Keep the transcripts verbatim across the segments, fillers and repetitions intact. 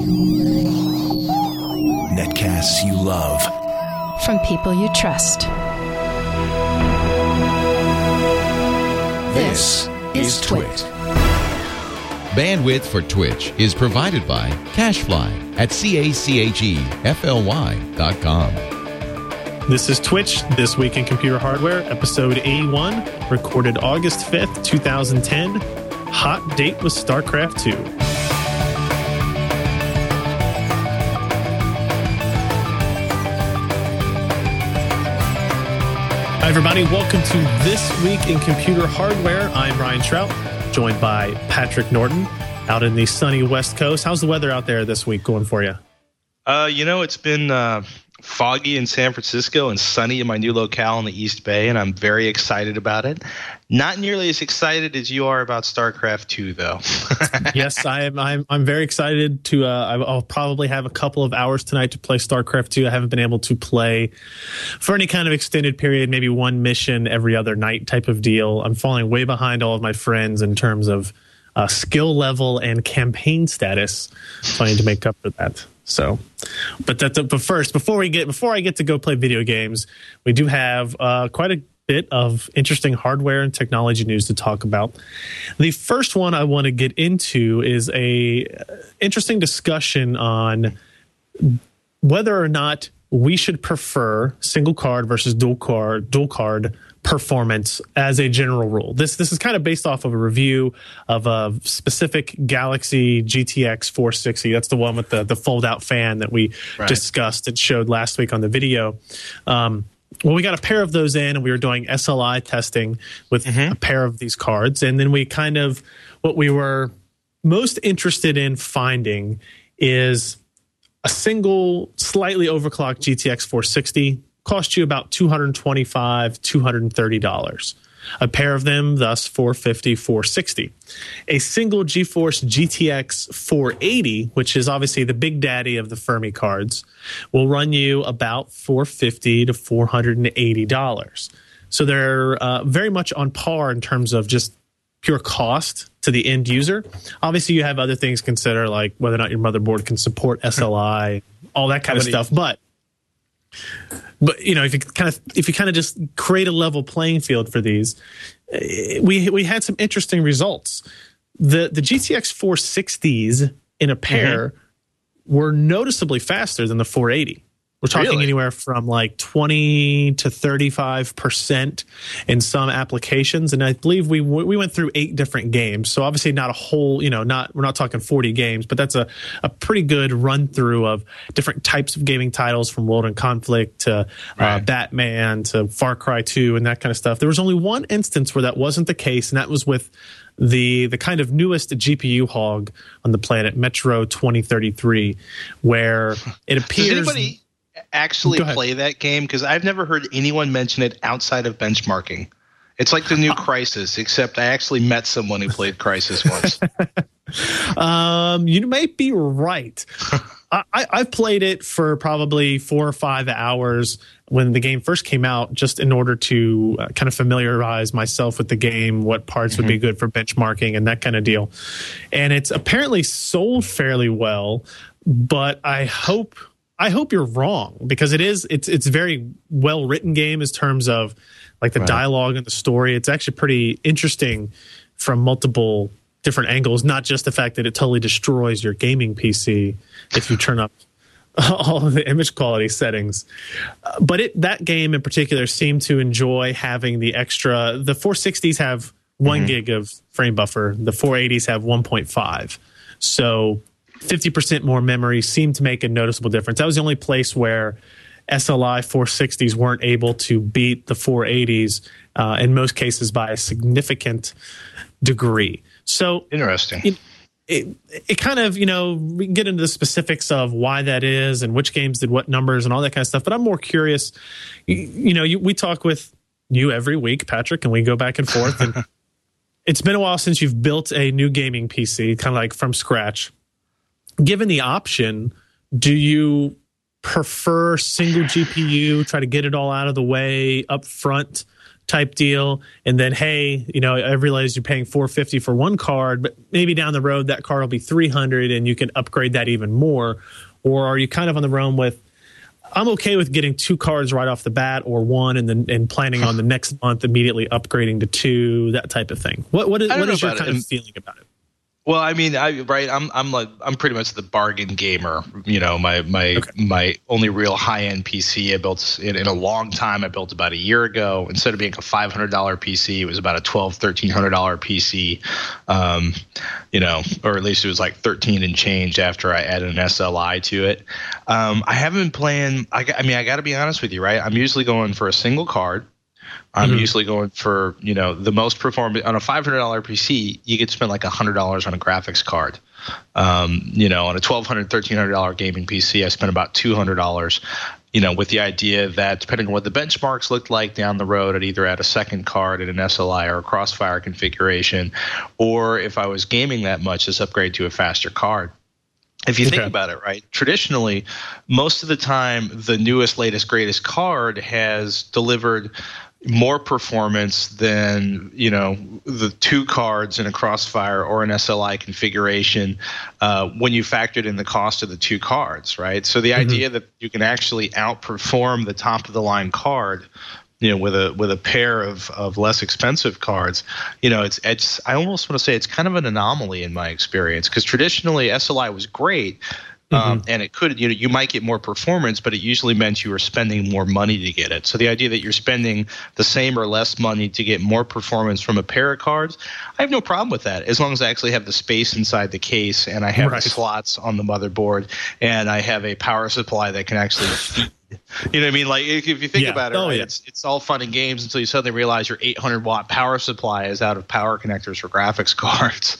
Netcasts you love. From people you trust. This is Twit. Bandwidth for Twitch is provided by CacheFly at C A C H E F L Y dot com. This is Twitch, This Week in Computer Hardware, episode eighty-one, recorded August fifth, twenty ten. Hot date with StarCraft two. Hi, everybody. Welcome to This Week in Computer Hardware. I'm Ryan Shrout, joined by Patrick Norton out in the sunny West Coast. How's the weather out there this week going for you? Uh, you know, it's been uh, foggy in San Francisco and sunny in my new locale in the East Bay, and I'm very excited about it. Not nearly as excited as you are about StarCraft two, though. Yes, I am. I'm. I'm very excited to. Uh, I'll probably have a couple of hours tonight to play StarCraft two. I haven't been able to play for any kind of extended period, maybe one mission every other night type of deal. I'm falling way behind all of my friends in terms of uh, skill level and campaign status. So I need to make up for that. So, but that. But first, before we get before I get to go play video games, we do have uh, quite a bit of interesting hardware and technology news to talk about. The first one I want to get into is a interesting discussion on whether or not we should prefer single card versus dual card dual card performance as a general rule. This this is kind of based off of a review of a specific Galaxy G T X four sixty. That's the one with the the fold out fan that we right. discussed and showed last week on the video. Um, Well, we got a pair of those in, and we were doing S L I testing with mm-hmm. a pair of these cards. And then we kind of, what we were most interested in finding is a single, slightly overclocked G T X four sixty cost you about two hundred twenty-five dollars, two hundred thirty dollars. A pair of them, thus four fifty, four sixty. A single GeForce G T X four eighty, which is obviously the big daddy of the Fermi cards, will run you about four fifty to four eighty dollars. So they're uh, very much on par in terms of just pure cost to the end user. Obviously, you have other things to consider, like whether or not your motherboard can support S L I, all that kind of stuff. But But you know, if you kind of if you kind of just create a level playing field for these, we we had some interesting results. The the G T X four sixties in a pair mm-hmm. were noticeably faster than the four eighty. We're talking really? anywhere from like twenty to thirty-five percent in some applications. And I believe we we went through eight different games. So obviously not a whole, you know, not we're not talking forty games, but that's a, a pretty good run through of different types of gaming titles, from World and Conflict to right. uh, Batman to Far Cry two and that kind of stuff. There was only one instance where that wasn't the case, and that was with the the kind of newest G P U hog on the planet, Metro twenty thirty-three, where it appears... Does anybody actually play that game? Because I've never heard anyone mention it outside of benchmarking. It's like the new Crysis, except I actually met someone who played Crysis once. um, you might be right. I, I've played it for probably four or five hours when the game first came out, just in order to uh, kind of familiarize myself with the game, what parts mm-hmm. would be good for benchmarking and that kind of deal. And it's apparently sold fairly well, but I hope... I hope you're wrong, because it is it's it's a very well written game in terms of like the right. dialogue and the story. It's actually pretty interesting from multiple different angles, not just the fact that it totally destroys your gaming P C if you turn up all of the image quality settings. Uh, but it that game in particular seemed to enjoy having the extra. The four sixties have one mm-hmm. gig of frame buffer. The four eighties have one point five. So fifty percent more memory seemed to make a noticeable difference. That was the only place where S L I four sixties weren't able to beat the four eighties, uh, in most cases by a significant degree. So interesting. It, it, it kind of, you know, we can get into the specifics of why that is and which games did what numbers and all that kind of stuff. But I'm more curious, you, you know, you, we talk with you every week, Patrick, and we go back and forth. And it's been a while since you've built a new gaming P C, kind of like from scratch. Given the option, do you prefer single G P U, try to get it all out of the way up front, type deal, and then hey, you know, I realize you're paying four hundred fifty dollars for one card, but maybe down the road that card will be three hundred dollars and you can upgrade that even more? Or are you kind of on the realm with, I'm okay with getting two cards right off the bat or one, and then and planning on the next month immediately upgrading to two, that type of thing? What what is, what is your kind it. of feeling about it? Well, I mean, I right, I'm I'm like I'm pretty much the bargain gamer. You know, my my okay. my only real high end P C I built in, in a long time. I built about a year ago. Instead of being a five hundred dollar P C, it was about a twelve, thirteen hundred dollar P C. Um, you know, or at least it was like thirteen and change after I added an S L I to it. Um, I haven't been playing. I, I mean, I got to be honest with you, right? I'm usually going for a single card. I'm mm-hmm. usually going for, you know, the most performant on a five hundred dollar P C. You could spend like one hundred dollars on a graphics card. Um, you know, on a twelve hundred dollars, thirteen hundred dollar gaming P C, I spent about two hundred dollars, you know, with the idea that depending on what the benchmarks looked like down the road, I'd either add a second card in an S L I or a Crossfire configuration, or if I was gaming that much, just upgrade to a faster card. If you okay. think about it, right, traditionally, most of the time, the newest, latest, greatest card has delivered more performance than, you know, the two cards in a Crossfire or an S L I configuration uh, when you factored in the cost of the two cards, right? So the mm-hmm. idea that you can actually outperform the top of the line card, you know, with a with a pair of, of less expensive cards, you know, it's it's I almost want to say it's kind of an anomaly in my experience, because traditionally S L I was great. Um, mm-hmm. And it could, you know, you might get more performance, but it usually meant you were spending more money to get it. So the idea that you're spending the same or less money to get more performance from a pair of cards, I have no problem with that, as long as I actually have the space inside the case and I have right. the slots on the motherboard and I have a power supply that can actually feed. You know what I mean? Like if, if you think yeah. about it, oh, right, yeah. it's it's all fun and games until you suddenly realize your eight hundred watt power supply is out of power connectors for graphics cards.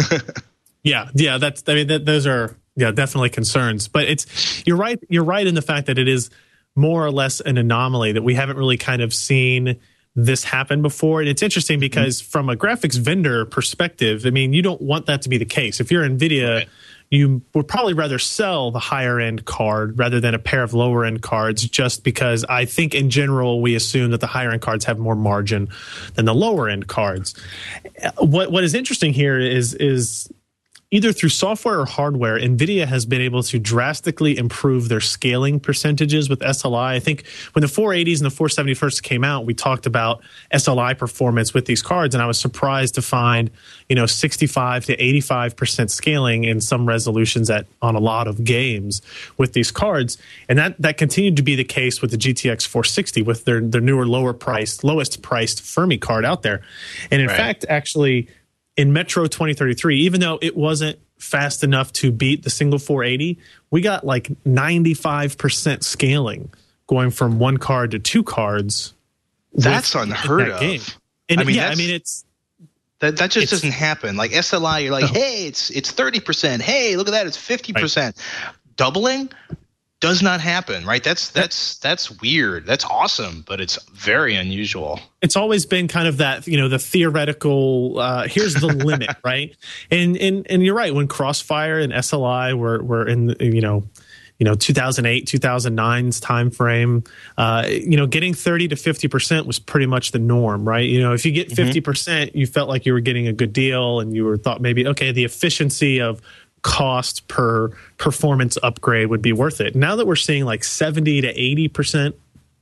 yeah, yeah, that's I mean that, those are. Yeah, definitely concerns. But it's you're right. You're right in the fact that it is more or less an anomaly, that we haven't really kind of seen this happen before. And it's interesting because mm-hmm. from a graphics vendor perspective, I mean, you don't want that to be the case. If you're NVIDIA, right. you would probably rather sell the higher end card rather than a pair of lower end cards, just because I think in general we assume that the higher end cards have more margin than the lower end cards. What What is interesting here is is. either through software or hardware, NVIDIA has been able to drastically improve their scaling percentages with S L I. I think when the four eighties and the four seventy first came out, we talked about S L I performance with these cards, and I was surprised to find, you know, sixty-five to eighty-five percent scaling in some resolutions at on a lot of games with these cards. And that, that continued to be the case with the G T X four sixty, with their, their newer, lower priced, lowest priced Fermi card out there. And in right. fact, actually, in Metro twenty thirty-three, even though it wasn't fast enough to beat the single four eighty, we got like ninety-five percent scaling going from one card to two cards. That's unheard that of. Game. And I mean, yeah, I mean, it's that that just doesn't happen. Like S L I, you're like, no. hey, it's it's thirty percent. Hey, look at that, it's fifty percent. Right. Doubling does not happen, right? That's that's that's weird. That's awesome, but it's very unusual. It's always been kind of that, you know, the theoretical. Uh, here's the limit, right? And and and you're right. When Crossfire and S L I were were in, you know, you know, two thousand eight, two thousand nine's time frame, uh, you know, getting thirty to fifty percent was pretty much the norm, right? You know, if you get fifty percent, you felt like you were getting a good deal, and you were thought maybe, okay, the efficiency of cost per performance upgrade would be worth it. Now that we're seeing like seventy to eighty percent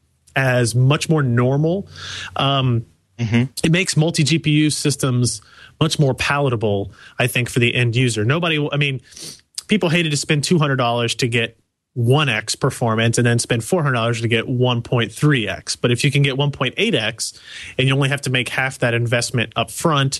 as much more normal, um, mm-hmm. it makes multi-G P U systems much more palatable, I think, for the end user. Nobody, I mean, people hated to spend two hundred dollars to get one X performance and then spend four hundred dollars to get one point three X. But if you can get one point eight X and you only have to make half that investment up front,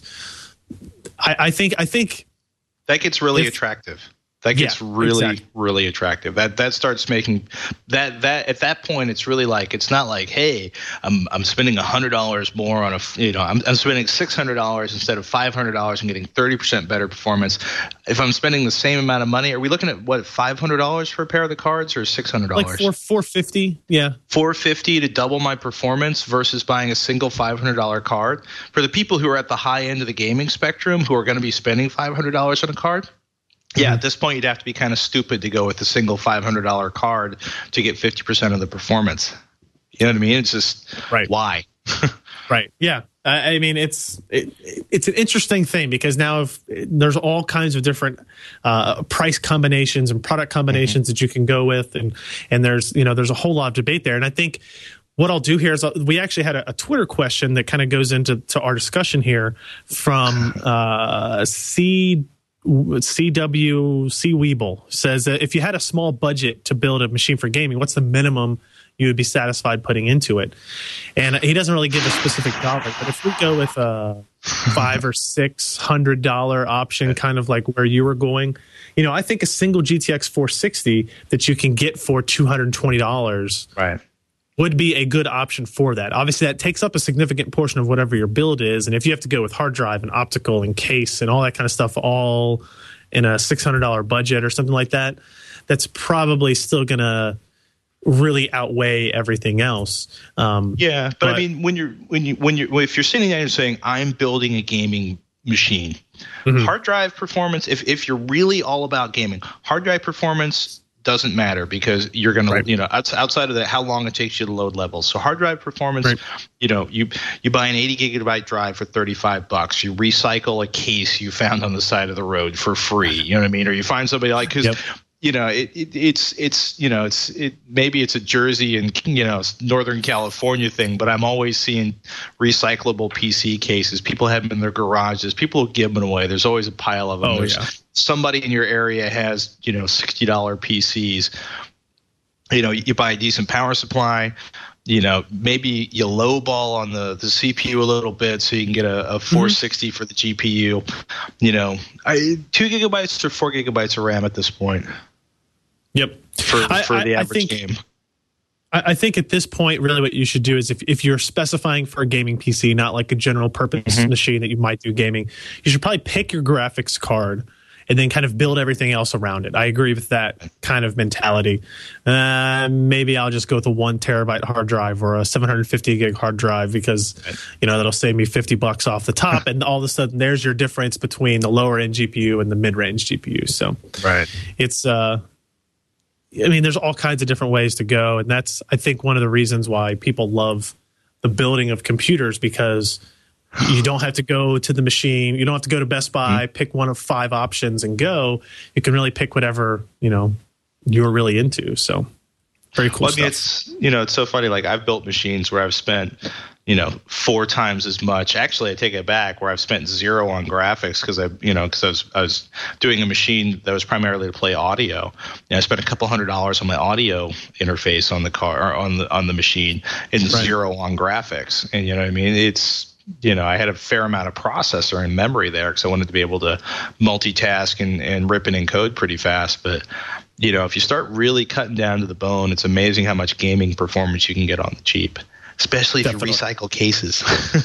I, I think, I think, that gets really if, attractive. That gets yeah, really, exactly. really attractive. That that starts making that that at that point, it's really like, it's not like, hey, I'm I'm spending a hundred dollars more on a, you know, I'm I'm spending six hundred dollars instead of five hundred dollars and getting thirty percent better performance. If I'm spending the same amount of money, are we looking at what, five hundred dollars for a pair of the cards or six hundred dollars? Like four four fifty, yeah, four fifty to double my performance versus buying a single five hundred dollar card. For the people who are at the high end of the gaming spectrum who are going to be spending five hundred dollars on a card. Yeah, at this point, you'd have to be kind of stupid to go with a single five hundred dollar card to get fifty percent of the performance. You know what I mean? It's just, right. why? Right. Yeah. I, I mean, it's it, it's an interesting thing because now if, there's all kinds of different uh, price combinations and product combinations mm-hmm. that you can go with, and and there's you know there's a whole lot of debate there. And I think what I'll do here is I'll, we actually had a, a Twitter question that kind of goes into to our discussion here from uh, C. C W C Weeble says that if you had a small budget to build a machine for gaming, what's the minimum you would be satisfied putting into it? And he doesn't really give a specific dollar, but if we go with a five or six hundred dollar option, kind of like where you were going, you know, I think a single G T X four sixty that you can get for two hundred twenty dollars, right, would be a good option for that. Obviously, that takes up a significant portion of whatever your build is. And if you have to go with hard drive and optical and case and all that kind of stuff all in a six hundred dollar budget or something like that, that's probably still going to really outweigh everything else. Um, yeah, but, but I mean, when you're when you when you if you're sitting there and saying I'm building a gaming machine, mm-hmm. hard drive performance. If if you're really all about gaming, hard drive performance doesn't matter because you're going right. to, you know, outside of that, how long it takes you to load levels. So hard drive performance, right. you know, you you buy an eighty gigabyte drive for thirty-five bucks. You recycle a case you found on the side of the road for free. You know what I mean? Or you find somebody like, because, yep. you know, it, it, it's, it's, you know, it's, it, maybe it's a Jersey and, you know, Northern California thing, but I'm always seeing recyclable P C cases. People have them in their garages. People will give them away. There's always a pile of them. Oh, There's, yeah. Somebody in your area has, you know, sixty dollar P Cs. You know, you buy a decent power supply. You know, maybe you lowball on the, the C P U a little bit so you can get a, a four sixty mm-hmm. for the G P U. You know, I, two gigabytes or four gigabytes of RAM at this point. Yep. For, I, for the I, average I think, game. I think at this point, really what you should do is if, if you're specifying for a gaming P C, not like a general purpose mm-hmm. machine that you might do gaming, you should probably pick your graphics card and then kind of build everything else around it. I agree with that kind of mentality. Uh, maybe I'll just go with a one terabyte hard drive or a seven hundred fifty gig hard drive because, you know, that'll save me fifty bucks off the top. And all of a sudden there's your difference between the lower end G P U and the mid range G P U. So right. it's, uh, I mean, there's all kinds of different ways to go. And that's, I think, one of the reasons why people love the building of computers, because you don't have to go to the machine. You don't have to go to Best Buy, mm-hmm. pick one of five options and go. You can really pick whatever, you know, you're really into. So very cool well, stuff. I mean, it's, you know, it's so funny. Like I've built machines where I've spent, you know, four times as much. Actually, I take it back, where I've spent zero on graphics because I, you know, because I was, I was doing a machine that was primarily to play audio. And I spent a couple hundred dollars on my audio interface on the car, or on the on the machine, and right. zero on graphics. And you know what I mean? It's, you know, I had a fair amount of processor and memory there because I wanted to be able to multitask and, and rip and encode pretty fast. But, you know, if you start really cutting down to the bone, it's amazing how much gaming performance you can get on the cheap, especially if Definitely. you recycle cases.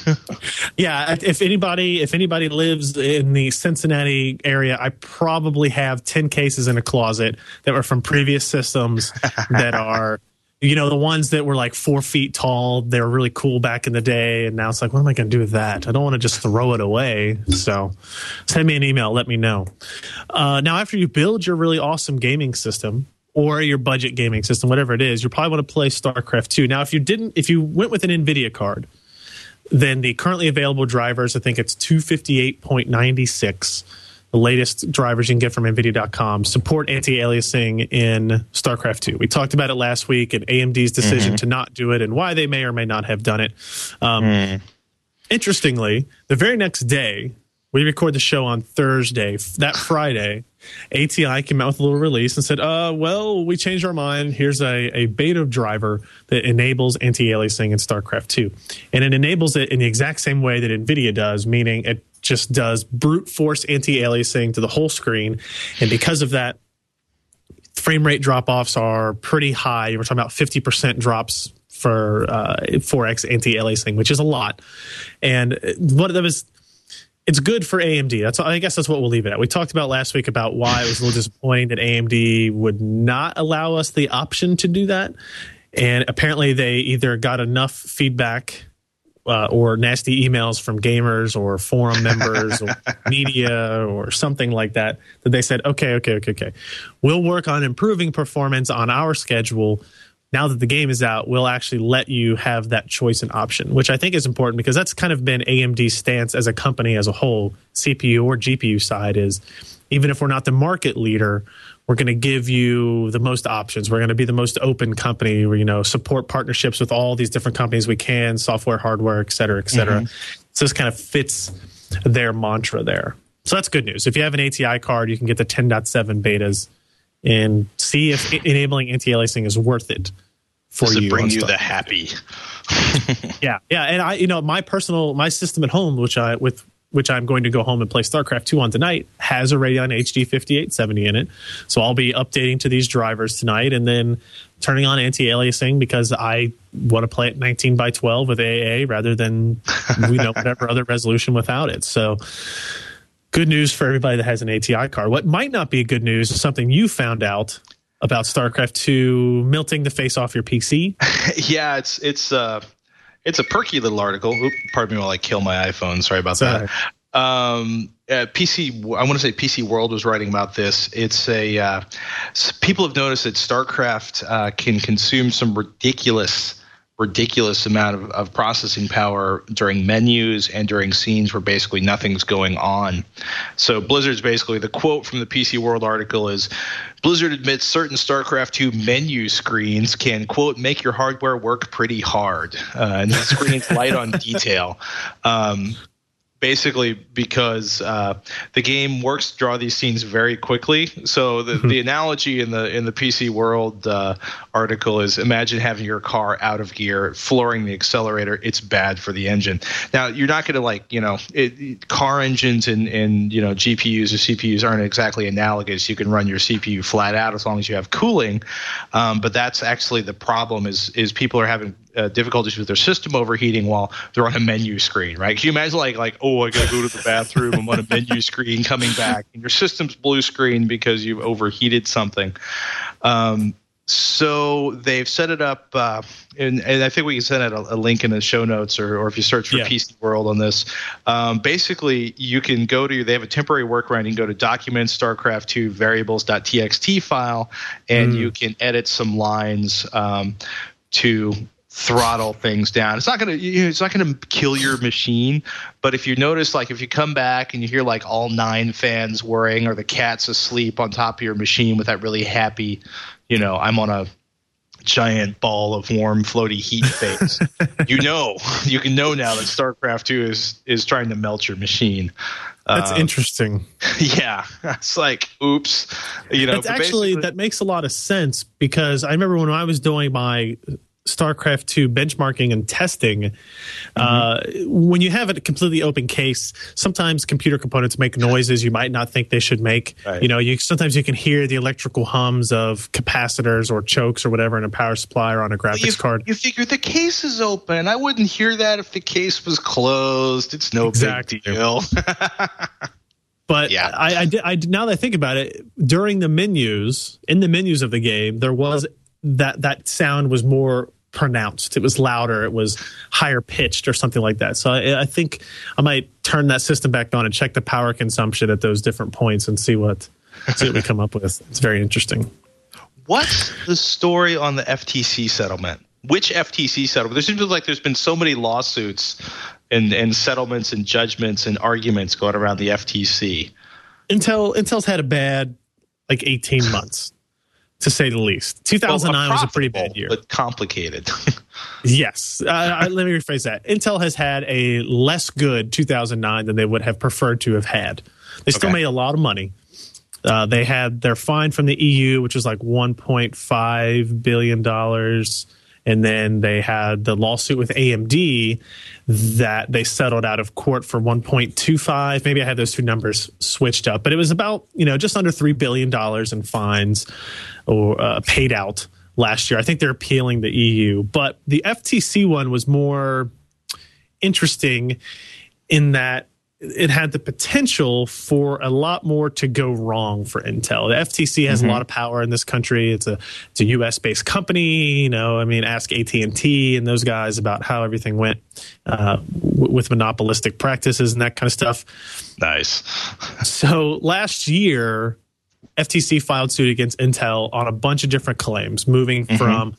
Yeah, if anybody if anybody lives in the Cincinnati area, I probably have ten cases in a closet that were from previous systems that are, you know, the ones that were like four feet tall. They were really cool back in the day. And now it's like, what am I going to do with that? I don't want to just throw it away. So send me an email. Let me know. Uh, now, after you build your really awesome gaming system or your budget gaming system, whatever it is, you probably want to play StarCraft two. Now, if you didn't, if you went with an NVIDIA card, then the currently available drivers, I think it's two fifty-eight point nine six. The latest drivers you can get from NVIDIA dot com support anti-aliasing in StarCraft two. We talked about it last week and A M D's decision mm-hmm. to not do it and why they may or may not have done it. Um, mm. Interestingly, the very next day, we record the show on Thursday. That Friday, A T I came out with a little release and said, uh, well, we changed our mind. Here's a, a beta driver that enables anti-aliasing in StarCraft two. And it enables it in the exact same way that NVIDIA does, meaning it just does brute force anti-aliasing to the whole screen. And because of that, frame rate drop-offs are pretty high. We're talking about fifty percent drops for uh, four X anti-aliasing, which is a lot. And what that was, it's good for A M D. That's I guess that's what we'll leave it at. We talked about last week about why it was a little disappointing that A M D would not allow us the option to do that. And apparently they either got enough feedback Uh, or nasty emails from gamers or forum members or media or something like that, that they said, okay, okay, okay, okay. We'll work on improving performance on our schedule. now that the game is out, will actually let you have that choice and option, which I think is important because that's kind of been A M D's stance as a company as a whole, C P U or G P U side, is even if we're not the market leader, we're going to give you the most options. We're going to be the most open company. We, you know, support partnerships with all these different companies we can, software, hardware, et cetera, et cetera. Mm-hmm. So this kind of fits their mantra there. So that's good news. If you have an A T I card, you can get the ten point seven betas and see if enabling anti-aliasing is worth it for Does it you. bring you stuff. the happy? yeah, yeah. And I, you know, my personal, my system at home, which I, with which I'm going to go home and play StarCraft two on tonight, has a Radeon H D fifty-eight seventy in it. So I'll be updating to these drivers tonight and then turning on anti-aliasing because I want to play at nineteen by twelve with A A rather than, you know, whatever other resolution without it. So good news for everybody that has an A T I card. What might not be good news is something you found out about StarCraft two melting the face off your P C. yeah, it's it's uh it's a perky little article. Oop, pardon me while I kill my iPhone. Sorry about Sorry. that. Um, uh, P C, I want to say P C World was writing about this. It's a uh, people have noticed that StarCraft uh, can consume some ridiculous. ridiculous amount of, of processing power during menus and during scenes where basically nothing's going on. So Blizzard's basically, the quote from the P C World article is, Blizzard admits certain StarCraft two menu screens can, quote, make your hardware work pretty hard. Uh, and the screen's light on detail. Um, Basically, because uh, the game works to draw these scenes very quickly. So the, the analogy in the in the P C World uh, article is: imagine having your car out of gear, flooring the accelerator. It's bad for the engine. Now you're not going to like you know it, car engines and and you know G P Us or C P Us aren't exactly analogous. You can run your C P U flat out as long as you have cooling, um, but that's actually the problem. Is is people are having Uh, difficulties with their system overheating while they're on a menu screen, right? Can you imagine like, like oh, I got to go to the bathroom. I'm on a menu screen coming back, and your system's blue screen because you've overheated something. Um, so they've set it up, uh, and, and I think we can send out a, a link in the show notes, or, or if you search for yeah. P C World on this. Um, basically, you can go to, they have a temporary workaround. You can go to Documents, StarCraft two variables.txt file, and mm. you can edit some lines um, to throttle things down. It's not gonna you know, it's not gonna kill your machine, but if you notice, like if you come back and you hear like all nine fans whirring or the cat's asleep on top of your machine with that really happy, you know, I'm on a giant ball of warm floaty heat face, you know, you can know now that StarCraft two is is trying to melt your machine. That's uh, interesting. Yeah, it's like, oops. You know, That's actually that makes a lot of sense because I remember when I was doing my StarCraft two benchmarking and testing, mm-hmm. uh, when you have a completely open case, sometimes computer components make noises you might not think they should make. Right. You know, you sometimes you can hear the electrical hums of capacitors or chokes or whatever in a power supply or on a graphics well, you, card. You figure the case is open. I wouldn't hear that if the case was closed. It's no exactly. big deal. But yeah. I, I, did, I now that I think about it, during the menus, in the menus of the game, there was that that sound was more pronounced. It was louder. It was higher pitched or something like that. So I, I think I might turn that system back on and check the power consumption at those different points and see what see what we come up with. It's very interesting. What's the story on the F T C settlement? Which F T C settlement? There seems like there's been so many lawsuits and, and settlements and judgments and arguments going around the F T C. Intel Intel's had a bad like eighteen months. To say the least. two thousand nine well, a was a pretty bad year. But complicated. Yes. Uh, I, let me rephrase that. Intel has had a less good two thousand nine than they would have preferred to have had. They still okay. made a lot of money. Uh, they had their fine from the E U, which was like one point five billion dollars. And then they had the lawsuit with A M D that they settled out of court for one point two five. Maybe I had those two numbers switched up, but it was about, you know, just under three billion dollars in fines or uh, paid out last year. I think they're appealing the E U, but the F T C one was more interesting in that it had the potential for a lot more to go wrong for Intel. The F T C has mm-hmm. a lot of power in this country. It's a it's a U S based company. You know, I mean, ask A T and T and those guys about how everything went uh, w- with monopolistic practices and that kind of stuff. Nice. So last year, F T C filed suit against Intel on a bunch of different claims, moving mm-hmm. from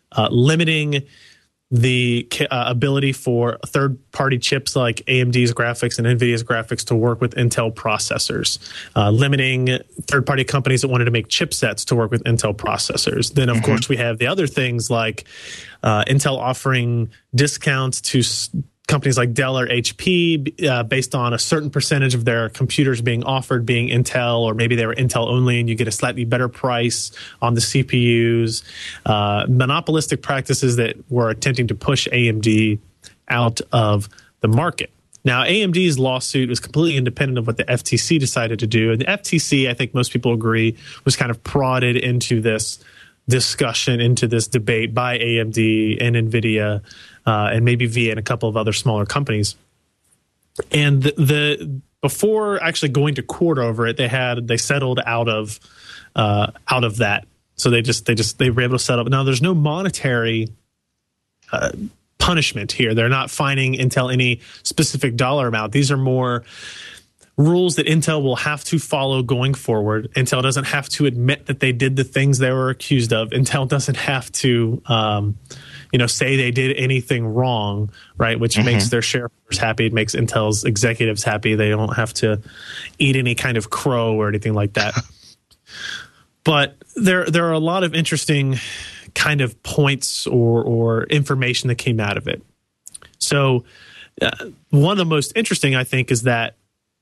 uh, limiting the uh, ability for third-party chips like A M D's graphics and NVIDIA's graphics to work with Intel processors, uh, limiting third-party companies that wanted to make chipsets to work with Intel processors. Then, of mm-hmm. course, we have the other things like uh, Intel offering discounts to s- companies like Dell or H P uh, based on a certain percentage of their computers being offered being Intel, or maybe they were Intel only and you get a slightly better price on the C P Us. Uh, monopolistic practices that were attempting to push A M D out of the market. Now, A M D's lawsuit was completely independent of what the F T C decided to do. And the F T C, I think most people agree, was kind of prodded into this discussion, into this debate by A M D and NVIDIA, uh, and maybe via and a couple of other smaller companies. And the, the before actually going to court over it, they had they settled out of uh, out of that. So they just they just they were able to settle. Now there's no monetary uh, punishment here. They're not fining Intel any specific dollar amount. These are more rules that Intel will have to follow going forward. Intel doesn't have to admit that they did the things they were accused of. Intel doesn't have to, um, you know, say they did anything wrong, right? Which mm-hmm. makes their shareholders happy. It makes Intel's executives happy. They don't have to eat any kind of crow or anything like that. But there, there are a lot of interesting kind of points or or information that came out of it. So uh, one of the most interesting, I think, is that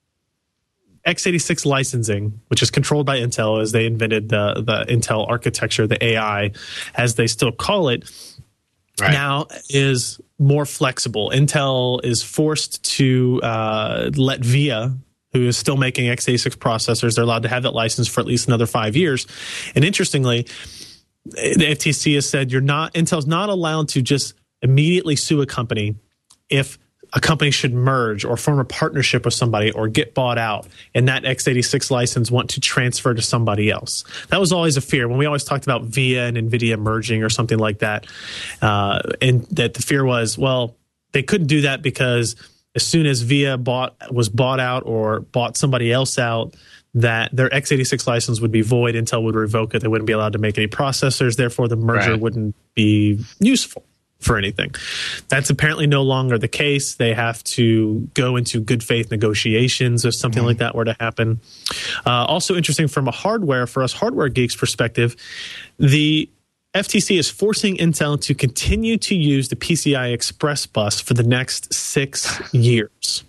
x eighty-six licensing, which is controlled by Intel as they invented the, the Intel architecture, the A I, as they still call it, right, now is more flexible. Intel is forced to uh, let VIA, who is still making x eighty-six processors, they're allowed to have that license for at least another five years. And interestingly, the F T C has said you're not Intel's not allowed to just immediately sue a company if a company should merge or form a partnership with somebody or get bought out and that x eighty-six license want to transfer to somebody else. That was always a fear when we always talked about VIA and NVIDIA merging or something like that. Uh, and that the fear was, well, they couldn't do that because as soon as VIA bought was bought out or bought somebody else out, that their x eighty-six license would be void. Intel would revoke it. They wouldn't be allowed to make any processors. Therefore, the merger right. wouldn't be useful for anything. That's apparently no longer the case. They have to go into good faith negotiations if something mm-hmm. like that were to happen. Uh, also interesting from a hardware, for us hardware geeks perspective, the F T C is forcing Intel to continue to use the P C I Express bus for the next six years.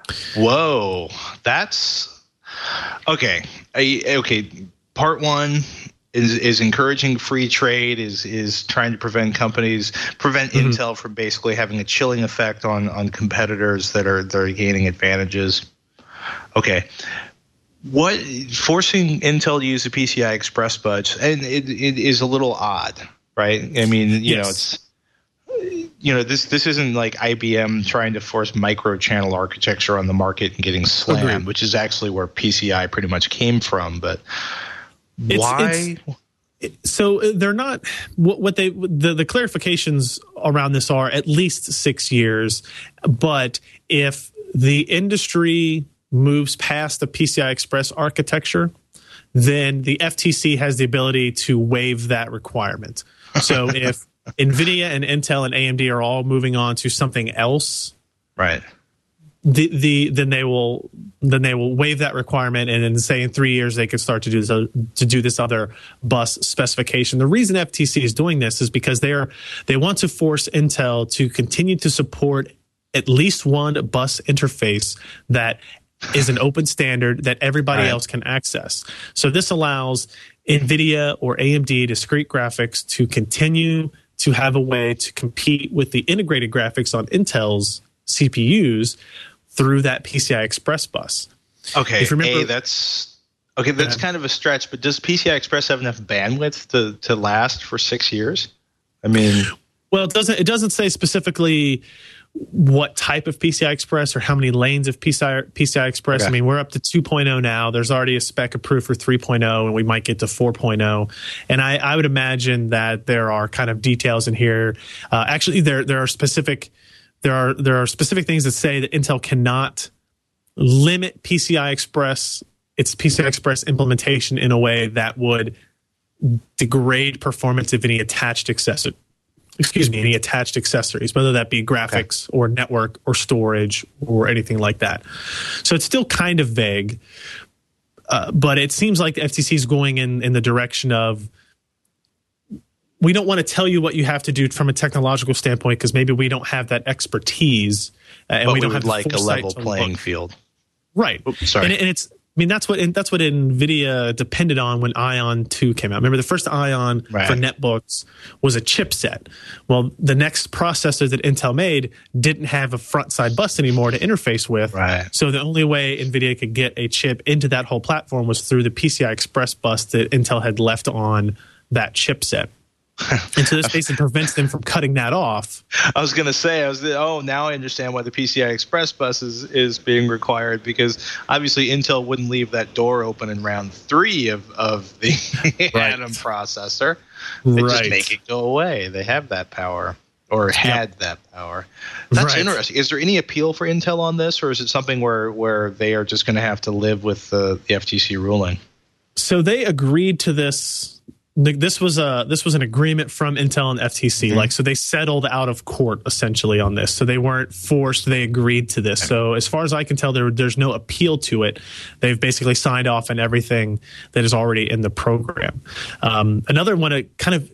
Whoa, that's okay. I, okay, part one is is encouraging free trade, is is trying to prevent companies, prevent mm-hmm. Intel from basically having a chilling effect on on competitors that are that are gaining advantages. Okay. What forcing Intel to use the P C I Express bus, and it, it is a little odd, right? I mean, you yes. know, it's you know this this isn't like I B M trying to force micro-channel architecture on the market and getting slammed, Agreed. Which is actually where P C I pretty much came from. But it's, why? It's, so they're not what, what they the, the clarifications around this are at least six years, but if the industry moves past the P C I Express architecture, then the F T C has the ability to waive that requirement. So if NVIDIA and Intel and A M D are all moving on to something else, right? The the then they will then they will waive that requirement, and then say in three years they could start to do this to do this other bus specification. The reason F T C is doing this is because they are they want to force Intel to continue to support at least one bus interface that is an open standard that everybody right. else can access. So this allows NVIDIA or A M D discrete graphics to continue to have a way to compete with the integrated graphics on Intel's C P Us through that P C I Express bus. Okay, if you remember, A, that's okay. That's yeah. kind of a stretch, but does P C I Express have enough bandwidth to to last for six years? I mean, well, it doesn't. It doesn't say specifically what type of P C I Express or how many lanes of P C I, P C I Express. Okay. I mean, we're up to two point oh now. There's already a spec approved for three point oh, and we might get to four point oh. And I, I would imagine that there are kind of details in here. Uh, actually, there there are specific there are there are specific things that say that Intel cannot limit P C I Express its P C I Express implementation in a way that would degrade performance of any attached accessory. excuse me, any attached accessories, whether that be graphics okay. or network or storage or anything like that. So it's still kind of vague, uh, but it seems like the F T C is going in, in the direction of, we don't want to tell you what you have to do from a technological standpoint because maybe we don't have that expertise, uh, and but we don't we have like a level to playing look. field, right? Oops, sorry, and, and it's. I mean, that's what that's what NVIDIA depended on when Ion two came out. Remember, the first Ion right. for netbooks was a chipset. Well, the next processor that Intel made didn't have a front-side bus anymore to interface with. Right. So the only way NVIDIA could get a chip into that whole platform was through the P C I Express bus that Intel had left on that chipset. And so this basically prevents them from cutting that off. I was going to say, I was oh, now I understand why the P C I Express bus is, is being required, because obviously Intel wouldn't leave that door open in round three of, of the right. Atom processor. They right. just make it go away. They have that power, or had yep. that power. That's right. interesting. Is there any appeal for Intel on this, or is it something where, where they are just going to have to live with the, the F T C ruling? So they agreed to this. This was a this was an agreement from Intel and F T C. Mm-hmm. Like, so they settled out of court essentially on this. So they weren't forced. They agreed to this. So as far as I can tell, there there's no appeal to it. They've basically signed off on everything that is already in the program. Um, another one, uh, kind of.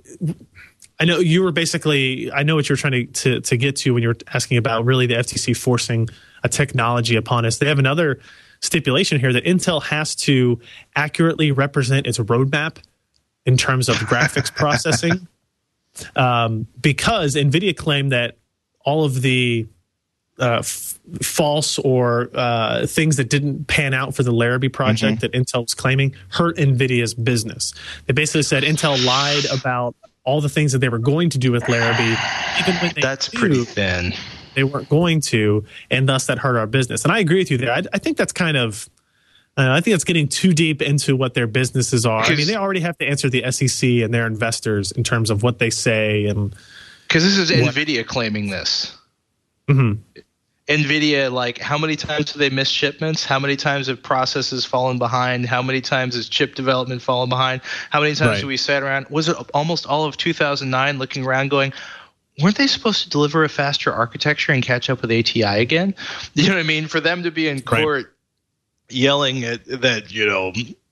I know you were basically. I know what you're trying to, to to get to when you were asking about really the F T C forcing a technology upon us. They have another stipulation here that Intel has to accurately represent its roadmap in terms of graphics processing, um, because NVIDIA claimed that all of the uh, f- false or uh, things that didn't pan out for the Larrabee project mm-hmm. that Intel was claiming hurt NVIDIA's business. They basically said Intel lied about all the things that they were going to do with Larrabee, even when they That's knew pretty thin. They weren't going to, and thus that hurt our business. And I agree with you there. I, I think that's kind of... Uh, I think that's getting too deep into what their businesses are. I mean, they already have to answer the S E C and their investors in terms of what they say. And because this is what, NVIDIA claiming this. Mm-hmm. NVIDIA, like, how many times do they miss shipments? How many times have processes fallen behind? How many times has chip development fallen behind? How many times right. have we sat around? Was it almost all of two thousand nine looking around going, weren't they supposed to deliver a faster architecture and catch up with A T I again? You know what I mean? For them to be in court right. yelling at that, you know,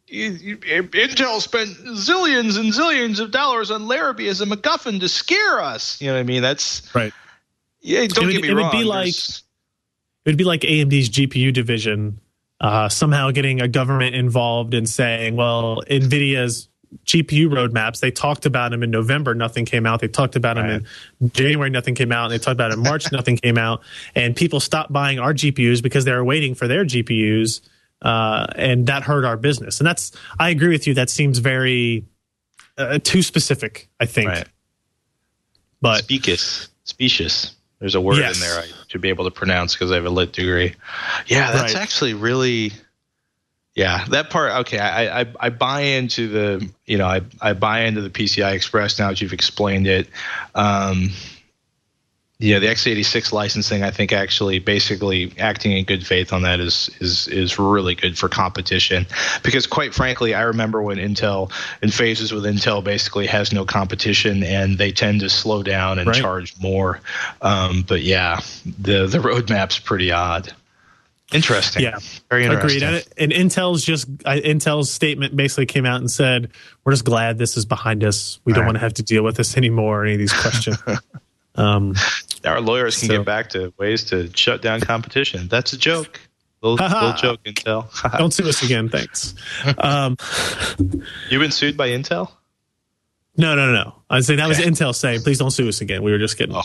Intel spent zillions and zillions of dollars on Larrabee as a MacGuffin to scare us. You know what I mean? That's right. Yeah, don't it get would, me it wrong. Would be like, it would be like A M D's G P U division uh, somehow getting a government involved and saying, well, NVIDIA's G P U roadmaps, they talked about them in November, nothing came out. They talked about right. them in January, nothing came out. And they talked about it in March, nothing came out. And people stopped buying our G P Us because they were waiting for their G P Us. Uh, and that hurt our business. And that's, I agree with you. That seems very uh, too specific, I think. Right. But specious, specious. There's a word yes. in there I should be able to pronounce because I have a lit degree. Yeah, that's right. actually really. Yeah, that part. Okay, I, I I buy into the you know I I buy into the P C I Express now that you've explained it. Um, Yeah, the x eighty-six licensing, I think, actually basically acting in good faith on that is is is really good for competition. Because quite frankly, I remember when Intel, in phases with Intel, basically has no competition and they tend to slow down and right. charge more. Um, but yeah, the the roadmap's pretty odd. Interesting. Yeah, very interesting. Agreed. And, and Intel's just uh, Intel's statement basically came out and said, "We're just glad this is behind us. We All don't right. want to have to deal with this anymore." Or any of these questions. um, Our lawyers can so. get back to ways to shut down competition. That's a joke. Little, little joke, Intel. Don't sue us again, thanks. Um, You've been sued by Intel? No, no, no. I'd say that okay. was Intel saying, "Please don't sue us again." We were just kidding. Oh.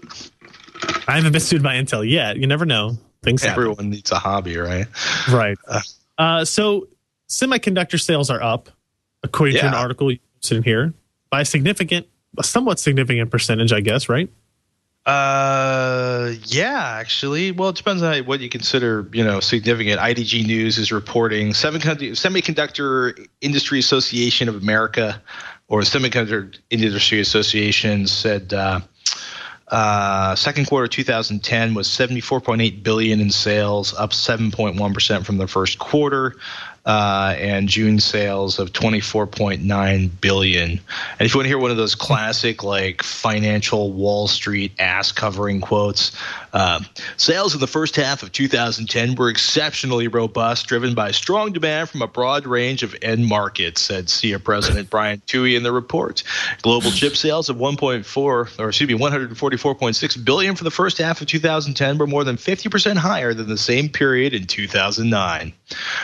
I haven't been sued by Intel yet. You never know. Things Everyone happen. needs a hobby, right? Right. Uh, so semiconductor sales are up, according yeah. to an article sitting here, by a significant, a somewhat significant percentage, I guess, right? Uh, yeah, actually. Well, it depends on what you consider, you know, significant. I D G News is reporting Semiconductor, Semiconductor Industry Association of America, or Semiconductor Industry Association, said uh, uh, second quarter two thousand ten was seventy-four point eight billion dollars in sales, up seven point one percent from the first quarter. uh, and June sales of twenty-four point nine billion dollars. And if you want to hear one of those classic like financial Wall Street ass covering quotes, uh, sales in the first half of two thousand ten were exceptionally robust, driven by strong demand from a broad range of end markets, said S I A President Brian Toohey in the report. Global chip sales of one point four, or excuse me, one hundred forty-four point six billion dollars for the first half of two thousand ten were more than fifty percent higher than the same period in two thousand nine.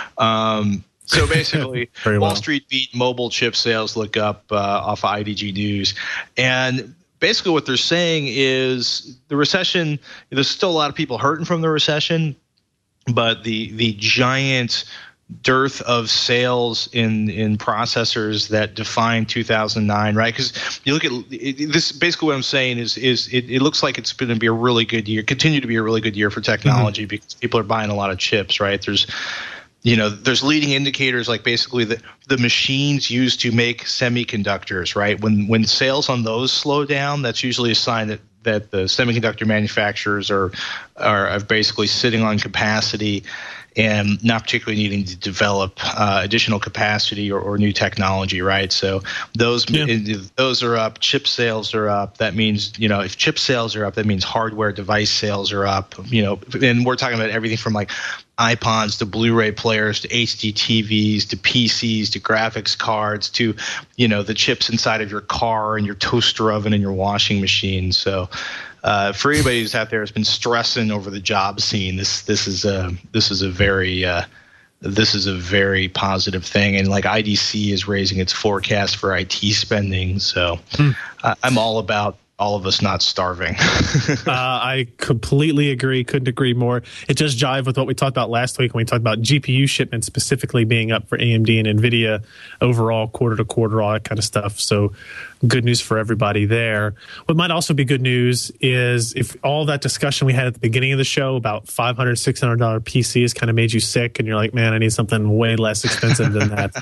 Um, so basically, well. Wall Street beat, mobile chip sales look up uh, off of I D G News. And basically what they're saying is the recession, there's still a lot of people hurting from the recession, but the the giant dearth of sales in in processors that defined two thousand nine, right? Because you look at it, this, basically what I'm saying is is it, it looks like it's going to be a really good year, continue to be a really good year for technology mm-hmm. because people are buying a lot of chips, right? There's you know, there's leading indicators like basically the, the machines used to make semiconductors, right? When when sales on those slow down, that's usually a sign that that the semiconductor manufacturers are are, are basically sitting on capacity and not particularly needing to develop uh, additional capacity or, or new technology, right? So those yeah. those are up. Chip sales are up. That means, you know, if chip sales are up, that means hardware device sales are up. You know, and we're talking about everything from like iPods to Blu-ray players to H D T Vs to P Cs to graphics cards to, you know, the chips inside of your car and your toaster oven and your washing machine. So uh, for anybody who's out there has been stressing over the job scene, this this is a this is a very uh, this is a very positive thing. And like I D C is raising its forecast for I T spending, so hmm. uh, I'm all about all of us not starving. uh, I completely agree. Couldn't agree more. It just jived with what we talked about last week when we talked about G P U shipments specifically being up for A M D and NVIDIA overall, quarter to quarter, all that kind of stuff. So good news for everybody there. What might also be good news is if all that discussion we had at the beginning of the show about five hundred dollars, six hundred dollars P Cs kind of made you sick and you're like, man, I need something way less expensive than that.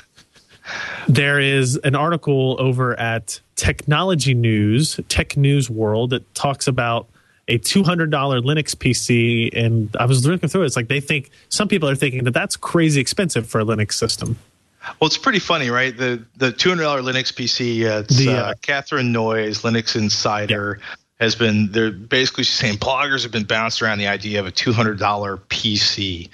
There is an article over at Technology News, Tech News World, that talks about a two hundred dollars Linux P C. And I was looking through it. It's like they think some people are thinking that that's crazy expensive for a Linux system. Well, it's pretty funny, right? The the two hundred dollars Linux P C, uh, it's, the, uh, uh, Catherine Noyes, Linux Insider, yeah. has been, they're basically saying bloggers have been bounced around the idea of a two hundred dollars P C.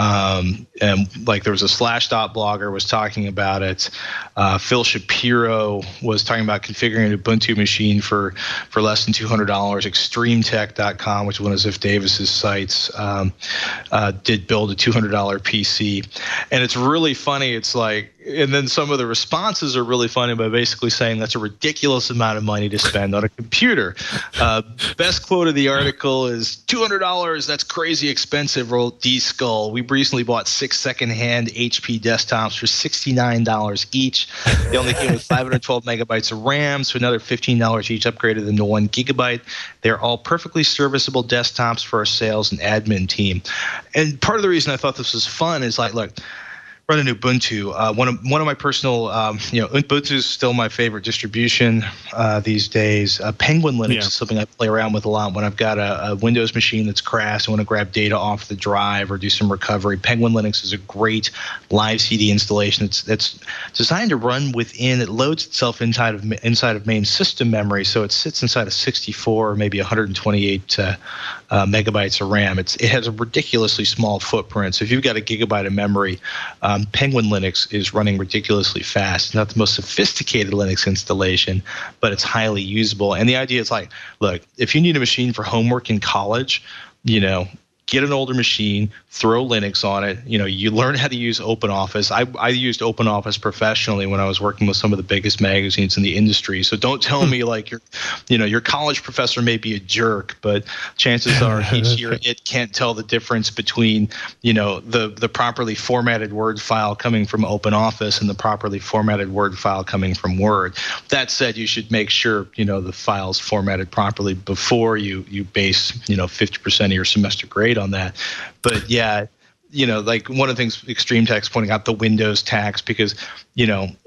Um, and like there was a Slashdot blogger was talking about it. Uh, Phil Shapiro was talking about configuring an Ubuntu machine for, for less than two hundred dollars. Extreme Tech dot com, which is one of Ziff Davis's sites, um, uh, did build a two hundred dollars P C. And it's really funny. It's like, and then some of the responses are really funny by basically saying that's a ridiculous amount of money to spend on a computer. Uh, best quote of the article is two hundred dollars. That's crazy expensive, wrote D-Skull. We recently bought six secondhand H P desktops for sixty-nine dollars each. They only came with five hundred twelve megabytes of RAM, so another fifteen dollars each, upgraded them to one gigabyte. They're all perfectly serviceable desktops for our sales and admin team. And part of the reason I thought this was fun is like, look, running Ubuntu. Uh, one of one of my personal, um, you know, Ubuntu is still my favorite distribution uh, these days. Uh, Penguin Linux yeah. is something I play around with a lot when I've got a, a Windows machine that's crashed. I want to grab data off the drive or do some recovery. Penguin Linux is a great live C D installation. It's it's designed to run within. It loads itself inside of inside of main system memory, so it sits inside of sixty-four or maybe one hundred twenty-eight uh, uh, megabytes of RAM. It's it has a ridiculously small footprint. So if you've got a gigabyte of memory, um, Penguin Linux is running ridiculously fast. It's not the most sophisticated Linux installation, but it's highly usable. And the idea is like, look, if you need a machine for homework in college, you know, get an older machine, throw Linux on it. You know, you learn how to use OpenOffice. I, I used OpenOffice professionally when I was working with some of the biggest magazines in the industry. So don't tell me like your, you know, your college professor may be a jerk, but chances are he, she, or it can't tell the difference between, you know, the the properly formatted Word file coming from OpenOffice and the properly formatted Word file coming from Word. That said, you should make sure, you know, the file's formatted properly before you you base, you know, fifty percent of your semester grade on that. But yeah, you know, like one of the things Extreme Tech's pointing out, the Windows tax, because, you know,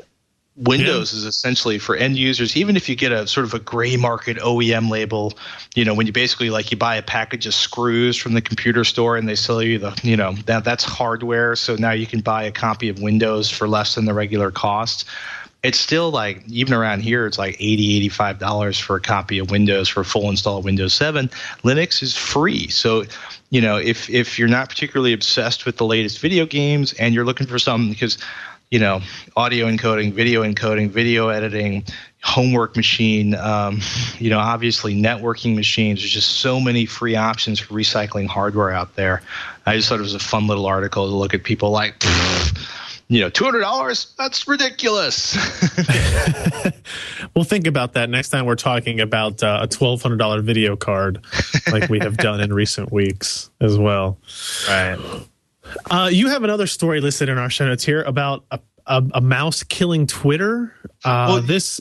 Windows yeah. is essentially for end users. Even if you get a sort of a gray market O E M label, you know, when you basically like you buy a package of screws from the computer store and they sell you the, you know, that that's hardware. So now you can buy a copy of Windows for less than the regular cost. It's still like, even around here, it's like eighty dollars, eighty-five dollars for a copy of Windows for a full install of Windows seven. Linux is free. So, you know, if if you're not particularly obsessed with the latest video games and you're looking for something, because you know, audio encoding, video encoding, video editing, homework machine, um, you know, obviously networking machines. There's just so many free options for recycling hardware out there. I just thought it was a fun little article to look at people like, you know, two hundred dollars? That's ridiculous. We'll think about that next time we're talking about uh, a twelve hundred dollars video card like we have done in recent weeks as well. Right. Uh, you have another story listed in our show notes here about a, a, a mouse killing Twitter. Uh, well, this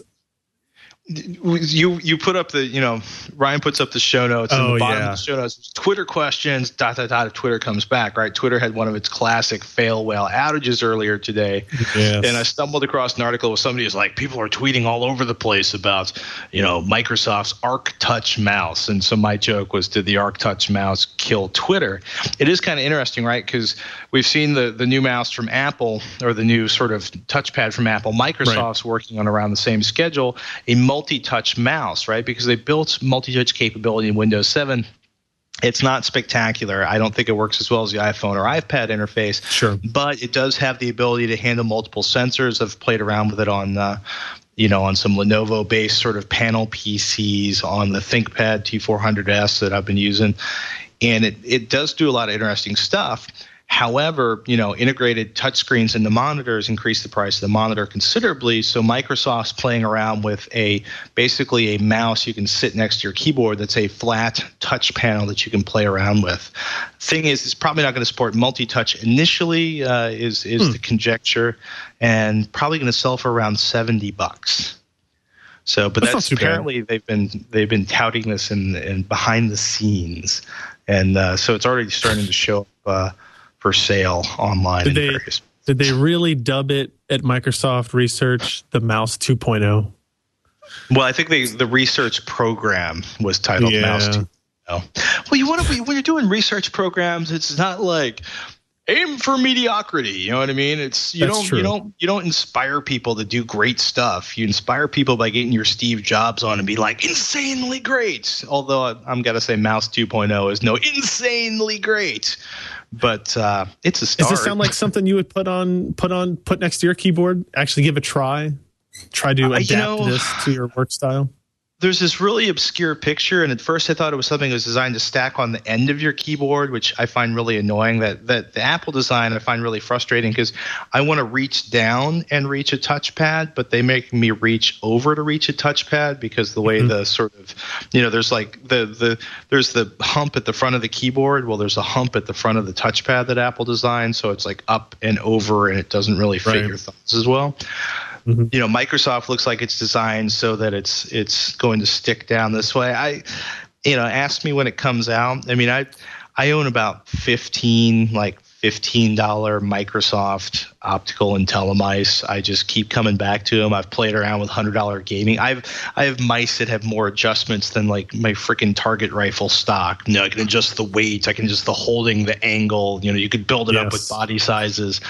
you you put up the you know Ryan puts up the show notes and oh, the bottom yeah. of the show notes Twitter questions dot dot dot Twitter comes back, right? Twitter had one of its classic fail whale outages earlier today. Yes. And I stumbled across an article where somebody was like, people are tweeting all over the place about you know Microsoft's Arc Touch mouse, and so my joke was, did the Arc Touch mouse kill Twitter? It is kind of interesting, right? Because we've seen the the new mouse from Apple, or the new sort of touchpad from Apple. Microsoft's right. working on around the same schedule, a multi-touch mouse, right? Because they built multi-touch capability in Windows seven. It's not spectacular. I don't think it works as well as the iPhone or iPad interface. Sure. But it does have the ability to handle multiple sensors. I've played around with it on uh, you know, on some Lenovo-based sort of panel P Cs, on the ThinkPad T four hundred S that I've been using. And it, it does do a lot of interesting stuff. However, you know, integrated touchscreens into monitors increase the price of the monitor considerably. So Microsoft's playing around with a basically a mouse you can sit next to your keyboard that's a flat touch panel that you can play around with. Thing is, it's probably not going to support multi-touch initially, uh, is is hmm. the conjecture, and probably going to sell for around seventy bucks. So, but that's, that's apparently bad. they've been they've been touting this in, in behind the scenes, and uh, so it's already starting to show up uh, for sale online. Did in they various did they really dub it at Microsoft Research the Mouse two point oh? Well, I think they, the research program was titled yeah. Mouse two point oh. Well, you want to when you're doing research programs, it's not like aim for mediocrity. You know what I mean? It's you That's don't true. you don't you don't inspire people to do great stuff. You inspire people by getting your Steve Jobs on and be like insanely great. Although I, I'm gotta say, Mouse two point oh is no insanely great. But uh, it's a start. Does this sound like something you would put on, put on, put next to your keyboard? Actually, give a try. Try to uh, adapt you know, this to your work style. There's this really obscure picture, and at first I thought it was something that was designed to stack on the end of your keyboard, which I find really annoying. That that the Apple design I find really frustrating, because I want to reach down and reach a touchpad, but they make me reach over to reach a touchpad because the way mm-hmm. the sort of, you know, there's like the the there's the hump at the front of the keyboard. Well, there's a hump at the front of the touchpad that Apple designed, so it's like up and over, and it doesn't really fit right. your thumbs as well. Mm-hmm. You know, Microsoft looks like it's designed so that it's it's going to stick down this way. I, you know, ask me when it comes out. I mean, I I own about fifteen like fifteen dollar Microsoft optical IntelliMice. I just keep coming back to them. I've played around with hundred dollar gaming. I've I have mice that have more adjustments than like my freaking Target rifle stock. You know, I can adjust the weight. I can adjust the holding, the angle. You know, you could build it yes. up with body sizes.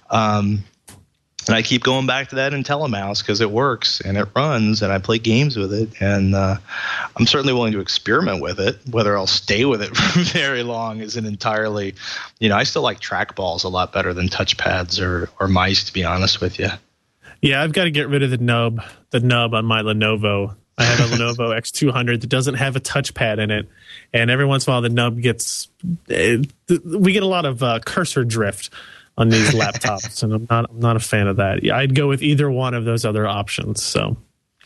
Um, And I keep going back to that IntelliMouse because it works and it runs, and I play games with it. And uh, I'm certainly willing to experiment with it. Whether I'll stay with it for very long isn't entirely, you know, I still like trackballs a lot better than touchpads or, or mice, to be honest with you. Yeah, I've got to get rid of the nub, the nub on my Lenovo. I have a Lenovo X two hundred that doesn't have a touchpad in it. And every once in a while, the nub gets, it, we get a lot of uh, cursor drift on these laptops, and I'm not I'm not a fan of that. Yeah, I'd go with either one of those other options. So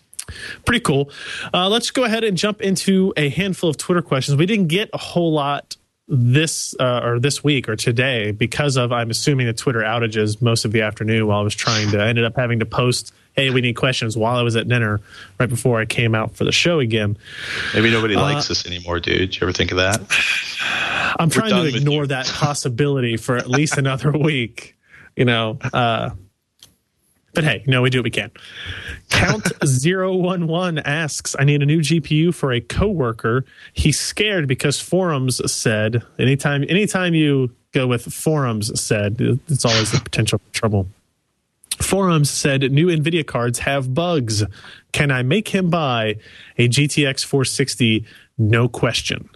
pretty cool. Uh, let's go ahead and jump into a handful of Twitter questions. We didn't get a whole lot this uh, or this week or today because of, I'm assuming, the Twitter outages most of the afternoon while I was trying to. I ended up having to post, hey, we need questions, while I was at dinner right before I came out for the show again. Maybe nobody uh, likes us anymore, dude. Did you ever think of that? I'm We're trying to ignore that possibility for at least another week. You know, uh, But hey, no, we do what we can. Count zero one one asks, I need a new G P U for a coworker. He's scared because forums said, anytime anytime you go with forums said, it's always the potential for trouble. Forums said new NVIDIA cards have bugs. Can I make him buy a G T X four sixty? No question.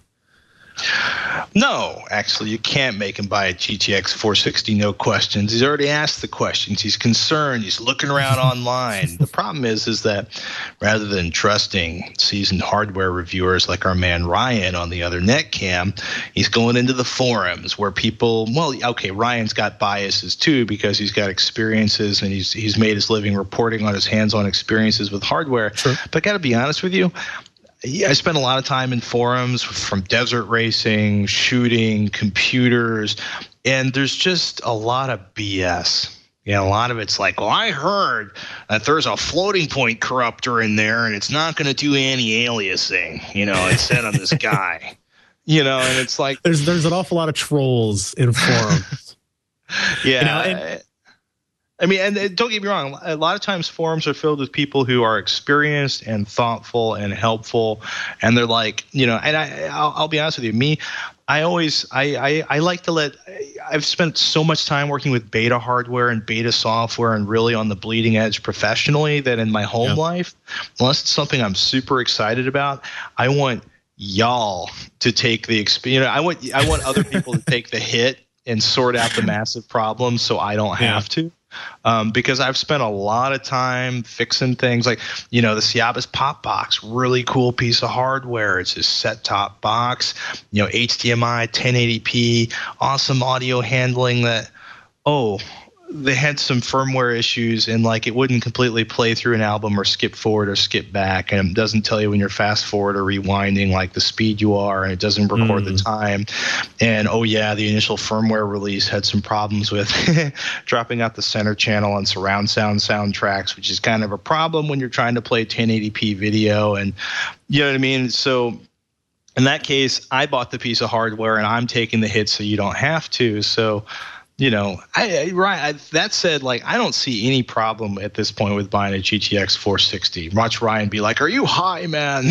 No, actually, you can't make him buy a G T X four sixty, no questions. He's already asked the questions. He's concerned. He's looking around online. The problem is, is that rather than trusting seasoned hardware reviewers like our man Ryan on the other Netcam, he's going into the forums where people, well, okay, Ryan's got biases too because he's got experiences and he's he's made his living reporting on his hands-on experiences with hardware. Sure. But I got to be honest with you, yeah, I spent a lot of time in forums from desert racing, shooting, computers, and there's just a lot of B S. Yeah, a lot of it's like, well, I heard that there's a floating point corrupter in there, and it's not going to do anti-aliasing. You know, it's set on this guy. You know, and it's like there's there's an awful lot of trolls in forums. Yeah. You know, and, I mean, and don't get me wrong, a lot of times forums are filled with people who are experienced and thoughtful and helpful. And they're like, you know, and I, I'll, I'll be honest with you, me, I always, I, I, I like to let, I've spent so much time working with beta hardware and beta software and really on the bleeding edge professionally that in my home yeah. life, unless it's something I'm super excited about, I want y'all to take the experience. You know, I want, I want other people to take the hit and sort out the massive problems so I don't have yeah. to. Um, because I've spent a lot of time fixing things like, you know, the Ciavis Pop Box, really cool piece of hardware. It's a set-top box, you know, H D M I, ten eighty p, awesome audio handling that, oh, they had some firmware issues and like it wouldn't completely play through an album or skip forward or skip back, and it doesn't tell you when you're fast forward or rewinding like the speed you are, and it doesn't record mm. the time. And oh yeah, the initial firmware release had some problems with dropping out the center channel on surround sound soundtracks, which is kind of a problem when you're trying to play ten eighty p video, and you know what I mean. So in that case, I bought the piece of hardware and I'm taking the hit so you don't have to. So you know, I, I, right. I, that said, like, I don't see any problem at this point with buying a G T X four sixty. Watch Ryan be like, "Are you high, man?"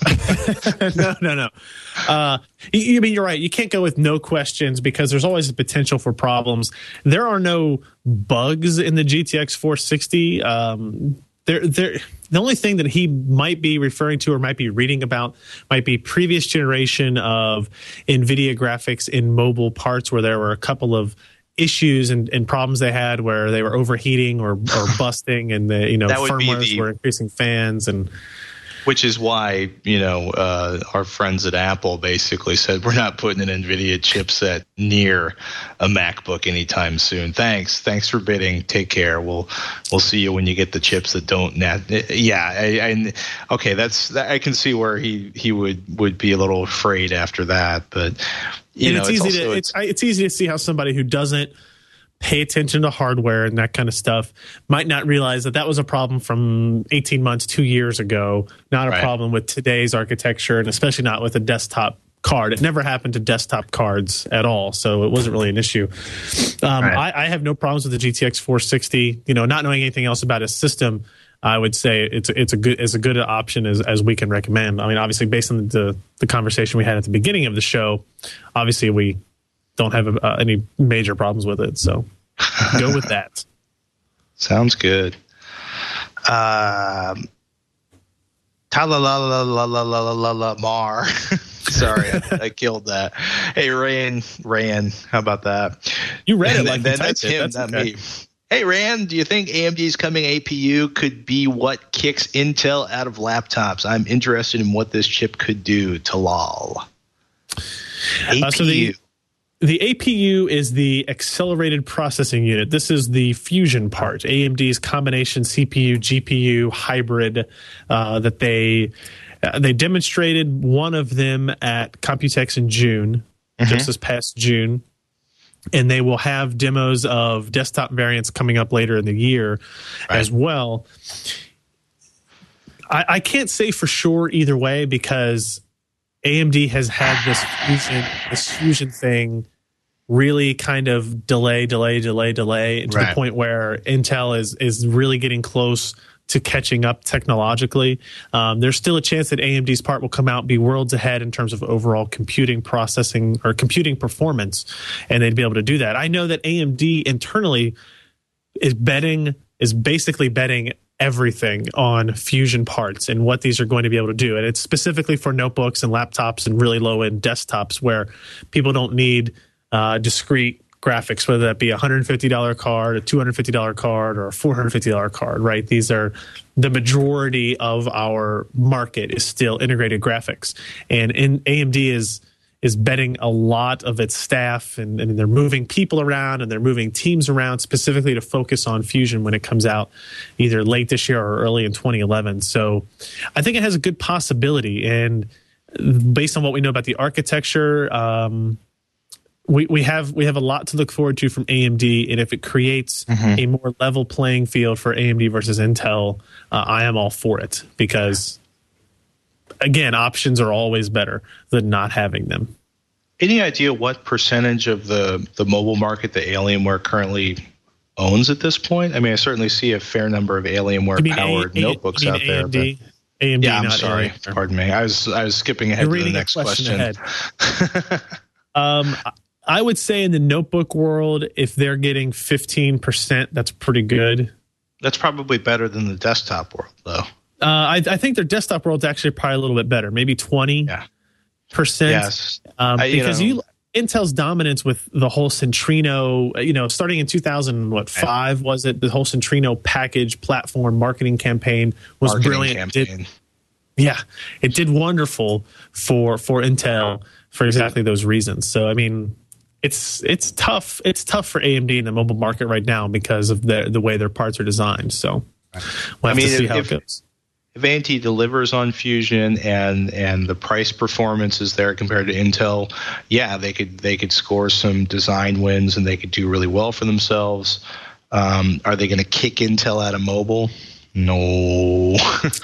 no, no, no. Uh, you, I mean, you're right. You can't go with no questions because there's always the potential for problems. There are no bugs in the G T X four sixty. Um, there, there. The only thing that he might be referring to or might be reading about might be previous generation of NVIDIA graphics in mobile parts, where there were a couple of issues and, and problems they had where they were overheating or, or busting, and the you know firmwares the, were increasing fans, and which is why you know uh, our friends at Apple basically said we're not putting an NVIDIA chipset near a MacBook anytime soon. Thanks, thanks for bidding. Take care. We'll we'll see you when you get the chips that don't. Nat- yeah, I, I, okay, that's I can see where he he would would be a little afraid after that, but. You and know, it's, it's easy also, to it's, it's easy to see how somebody who doesn't pay attention to hardware and that kind of stuff might not realize that that was a problem from eighteen months, two years ago, not a right. problem with today's architecture, and especially not with a desktop card. It never happened to desktop cards at all, so it wasn't really an issue. Um, right. I, I have no problems with the G T X four sixty. You know, not knowing anything else about his system, I would say it's it's a good as a good option as, as we can recommend. I mean, obviously, based on the the conversation we had at the beginning of the show, obviously we don't have uh, any major problems with it. So go with that. Sounds good. Um, ta la la la la la la la la Mar. Sorry, I, I killed that. Hey, Ryan, Ryan, how about that? You read it like then, you that's it. him, that's not okay. me. Hey, Rand, do you think A M D's coming A P U could be what kicks Intel out of laptops? I'm interested in what this chip could do to lol. A P U. Uh, so the, the A P U is the accelerated processing unit. This is the fusion part, A M D's combination C P U, G P U hybrid uh, that they uh, they demonstrated one of them at Computex in June, mm-hmm. just this past June. And they will have demos of desktop variants coming up later in the year right. as well. I, I can't say for sure either way because A M D has had this fusion, this fusion thing really kind of delay, delay, delay, delay to right. the point where Intel is is really getting close to catching up technologically. Um, there's still a chance that A M D's part will come out, be worlds ahead in terms of overall computing processing or computing performance, and they'd be able to do that. I know that A M D internally is betting, is basically betting everything on Fusion parts and what these are going to be able to do. And it's specifically for notebooks and laptops and really low-end desktops where people don't need uh, discrete graphics, whether that be a one hundred fifty dollars card, a two hundred fifty dollars card, or a four hundred fifty dollars card, right? These are the majority of our market is still integrated graphics. And in A M D is is betting a lot of its staff, and, and they're moving people around and they're moving teams around specifically to focus on Fusion when it comes out either late this year or early in twenty eleven. So I think it has a good possibility. And based on what we know about the architecture, um, We we have we have a lot to look forward to from A M D, and if it creates mm-hmm. a more level playing field for A M D versus Intel, uh, I am all for it because, again, options are always better than not having them. Any idea what percentage of the, the mobile market that Alienware currently owns at this point? I mean, I certainly see a fair number of Alienware-powered notebooks out there. A M D? A M D, yeah, I'm not sorry. Alienware. Pardon me. I was I was skipping ahead You're to the reading next a question. question. Ahead. um. I would say in the notebook world, if they're getting fifteen percent, that's pretty good. That's probably better than the desktop world, though. Uh, I, I think their desktop world's actually probably a little bit better, maybe twenty percent. Yeah. Yes. Um, I, you because know, you, Intel's dominance with the whole Centrino, you know, starting in two thousand, what, five was it? The whole Centrino package platform marketing campaign was marketing brilliant. Campaign. Did, yeah, it did wonderful for for Intel for exactly those reasons. So, I mean, It's it's tough. It's tough for A M D in the mobile market right now because of the the way their parts are designed. So we'll have I mean, to see if, how if, it goes. If A M D delivers on Fusion and and the price performance is there compared to Intel, yeah, they could they could score some design wins and they could do really well for themselves. Um, are they going to kick Intel out of mobile? No.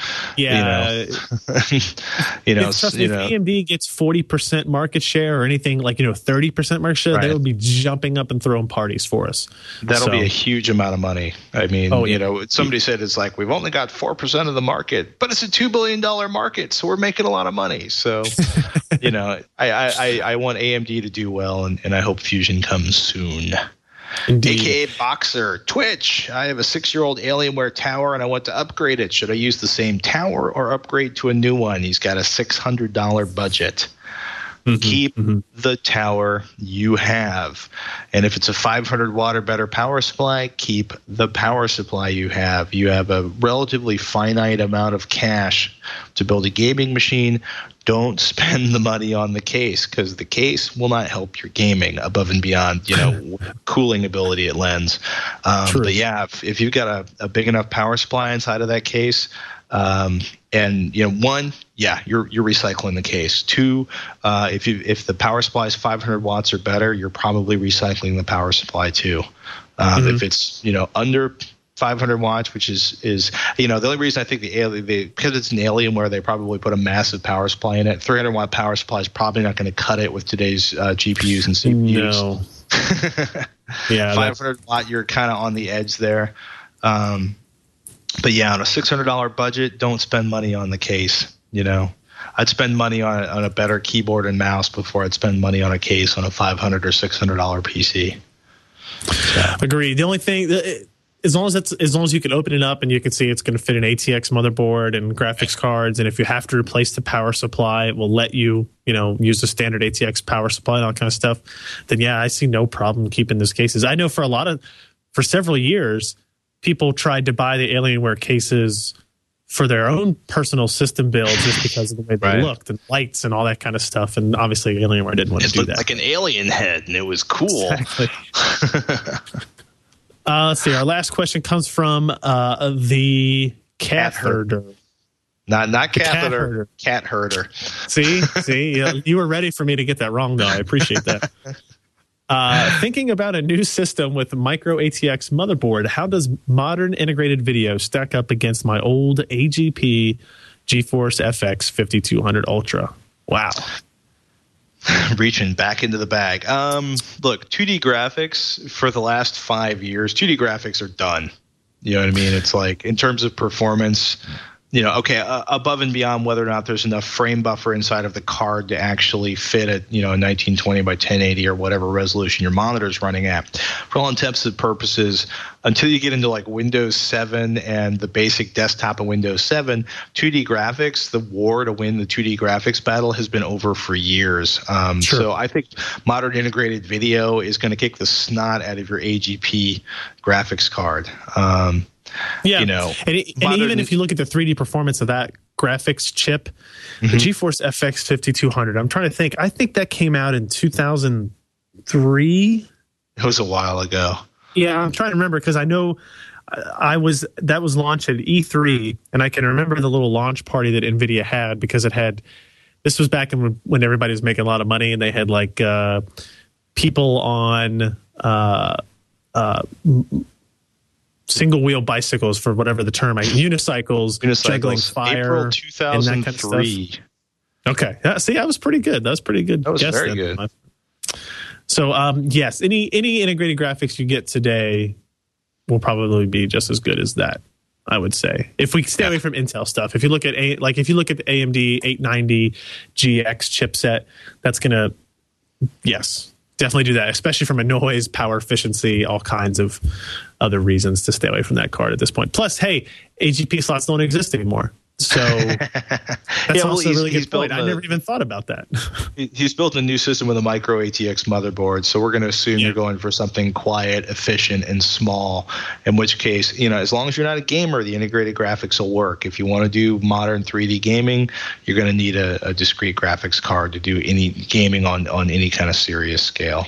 Yeah. you know, you know, trust you me, know. if A M D gets forty percent market share or anything like, you know, thirty percent market share, Right. they will be jumping up and throwing parties for us. That'll So- be a huge amount of money. I mean, Oh, you yeah. know, somebody said it's like we've only got four percent of the market, but it's a two billion dollars market, so we're making a lot of money. So, you know, I, I, I want A M D to do well, and, and I hope Fusion comes soon. Indeed. A K A Boxer, Twitch. I have a six-year-old Alienware tower, and I want to upgrade it. Should I use the same tower or upgrade to a new one? He's got a six hundred dollars budget. Mm-hmm, Keep mm-hmm. the tower you have. And if it's a five hundred watt or better power supply, keep the power supply you have. You have a relatively finite amount of cash to build a gaming machine. Don't spend the money on the case because the case will not help your gaming above and beyond, you know, cooling ability it lends. Um, but yeah, if, if you've got a, a big enough power supply inside of that case, um, and you know, one, yeah, you're you're recycling the case. Two, uh, if you if the power supply is five hundred watts or better, you're probably recycling the power supply too. Um, mm-hmm. If it's you know under five hundred watts, which is is you know the only reason I think the alien they, because it's an Alienware, they probably put a massive power supply in it. three hundred watt power supply is probably not going to cut it with today's uh, G P Us and C P Us. No. Yeah, five hundred watt, you're kind of on the edge there. Um, but yeah, on a six hundred dollars budget, don't spend money on the case. You know, I'd spend money on on a better keyboard and mouse before I'd spend money on a case on a five hundred or six hundred dollars P C. So. Agreed. The only thing. That, As long as it's as long as you can open it up and you can see it's going to fit an A T X motherboard and graphics cards, and if you have to replace the power supply, it will let you, you know, use the standard A T X power supply and all that kind of stuff. Then yeah, I see no problem keeping those cases. I know for a lot of, for several years, people tried to buy the Alienware cases for their own personal system builds just because of the way they right. looked and lights and all that kind of stuff. And obviously, Alienware didn't want it to do looked that. Like an alien head, and it was cool. Exactly. Uh, let's see. Our last question comes from uh, the cat, cat herder. Not not cat, cat herder, herder. Cat herder. See, see, you, know, you were ready for me to get that wrong, though. I appreciate that. Uh, thinking about a new system with micro A T X motherboard, how does modern integrated video stack up against my old A G P GeForce F X fifty-two hundred Ultra? Wow. Reaching back into the bag. Um, look, two D graphics for the last five years, two D graphics are done. You know what I mean? It's like in terms of performance, you know, okay, uh, above and beyond whether or not there's enough frame buffer inside of the card to actually fit at, you know, nineteen twenty by ten eighty or whatever resolution your monitor's running at. For all intents and purposes, until you get into like Windows seven and the basic desktop of Windows seven, two D graphics, the war to win the two D graphics battle has been over for years. Um, sure. So I think modern integrated video is going to kick the snot out of your A G P graphics card. Um, Yeah, you know, and, and modern, even if you look at the three D performance of that graphics chip, mm-hmm. the GeForce F X fifty-two hundred, I'm trying to think. I think that came out in two thousand three. It was a while ago. Yeah, I'm trying to remember because I know I was that was launched at E three, and I can remember the little launch party that NVIDIA had because it had. This was back in when everybody was making a lot of money, and they had like uh, people on. Uh, uh, single wheel bicycles for whatever the term, like unicycles, unicycles juggling fire, April two thousand three. Kind of okay, yeah, see, that was pretty good. That was pretty good. That was guess very then. good. So, um, yes, any any integrated graphics you get today will probably be just as good as that. I would say if we stay yeah. away from Intel stuff. If you look at a, like if you look at the A M D eight ninety G X chipset, that's gonna yes. Definitely do that, especially from a noise, power efficiency, all kinds of other reasons to stay away from that card at this point. Plus, hey, A G P slots don't exist anymore. So that's yeah, well, also a really good point. A, I never even thought about that. He's built a new system with a micro A T X motherboard, so we're going to assume yeah. you're going for something quiet, efficient, and small, in which case, you know, as long as you're not a gamer, the integrated graphics will work. If you want to do modern three D gaming, you're going to need a, a discrete graphics card to do any gaming on, on any kind of serious scale.